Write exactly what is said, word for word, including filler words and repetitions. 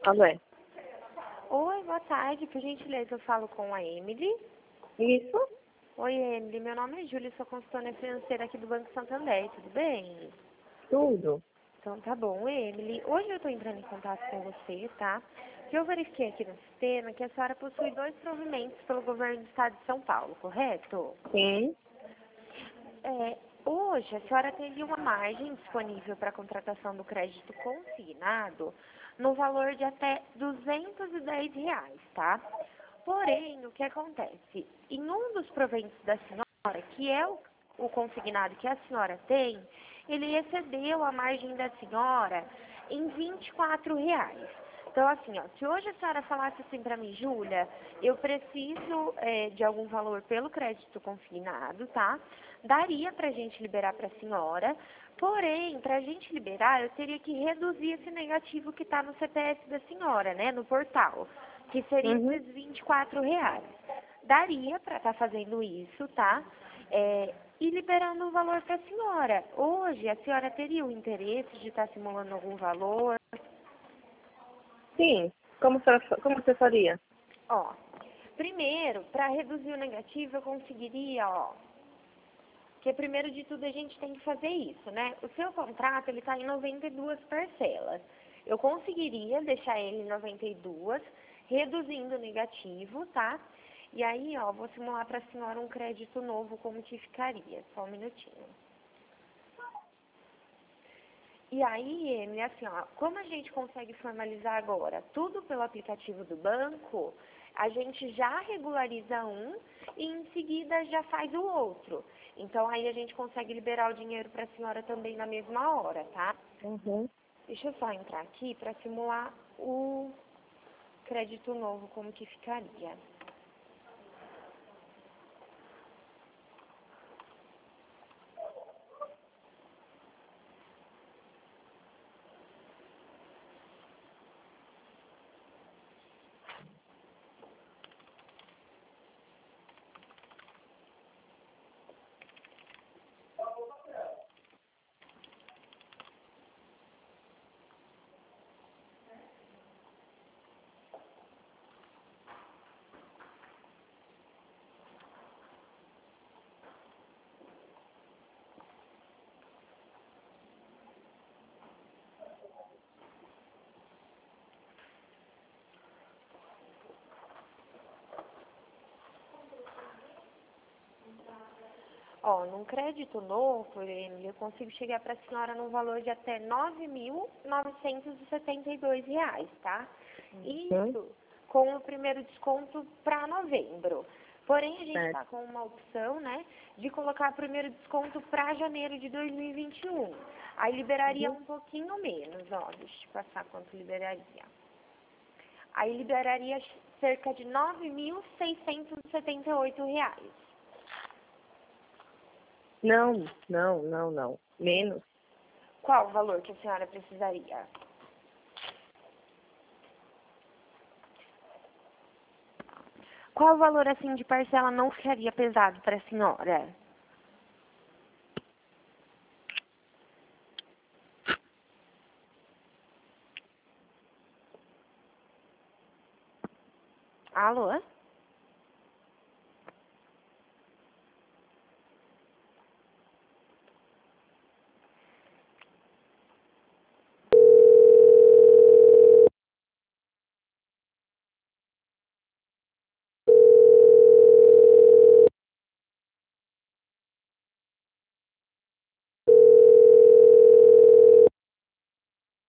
Alô, é? Oi, boa tarde. Por gentileza, eu falo com a Emily. Isso? Oi, Emily. Meu nome é Júlia, sou consultora financeira aqui do Banco Santander. Tudo bem? Tudo. Então tá bom, Emily. Hoje eu tô entrando em contato com você, tá? Que eu verifiquei aqui no sistema que a senhora possui dois provimentos pelo governo do estado de São Paulo, correto? Sim. É, hoje a senhora teria uma margem disponível para a contratação do crédito consignado no valor de até duzentos e dez reais, tá? Porém, o que acontece? Em um dos proventos da senhora, que é o, o consignado que a senhora tem, ele excedeu a margem da senhora em vinte e quatro reais. Então, assim, ó, se hoje a senhora falasse assim para mim, Júlia, eu preciso é, de algum valor pelo crédito consignado, tá? Daria para a gente liberar para a senhora, porém, para a gente liberar, eu teria que reduzir esse negativo que está no C P F da senhora, né, no portal, que seria Uhum. esses vinte e quatro reais. Daria para estar fazendo isso, tá? É, e liberando o valor para a senhora. Hoje, a senhora teria o interesse de estar simulando algum valor? Sim. Como você, como você faria? Ó, primeiro, para reduzir o negativo, eu conseguiria, ó, porque primeiro de tudo a gente tem que fazer isso, né? O seu contrato, ele tá em noventa e duas parcelas. Eu conseguiria deixar ele em noventa e duas, reduzindo o negativo, tá? E aí, ó, vou simular para a senhora um crédito novo, como que ficaria. Só um minutinho. E aí, Emily, assim, ó, como a gente consegue formalizar agora tudo pelo aplicativo do banco, a gente já regulariza um e em seguida já faz o outro. Então aí a gente consegue liberar o dinheiro para a senhora também na mesma hora, tá? Uhum. Deixa eu só entrar aqui para simular o crédito novo, como que ficaria. Ó, num crédito novo, Emily, eu consigo chegar para a senhora num valor de até nove mil novecentos e setenta e dois reais, tá? Uhum. Isso com o primeiro desconto para novembro. Porém, a gente está Certo. com uma opção, né, de colocar o primeiro desconto para janeiro de dois mil e vinte e um. Aí liberaria Uhum. um pouquinho menos, ó, deixa eu passar quanto liberaria. Aí liberaria cerca de nove mil seiscentos e setenta e oito reais. Não, não, não, não. Menos. Qual o valor que a senhora precisaria? Qual o valor, assim, de parcela não ficaria pesado para a senhora? Alô?